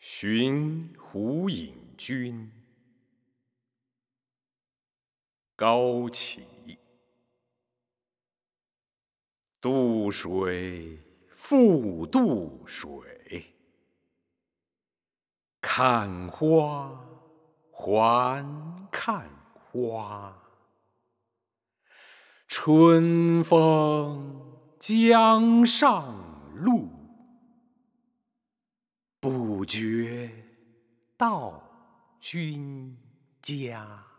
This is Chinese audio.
寻胡隐君，高启。渡水复渡水，看花还看花。春风江上路，不觉到君家。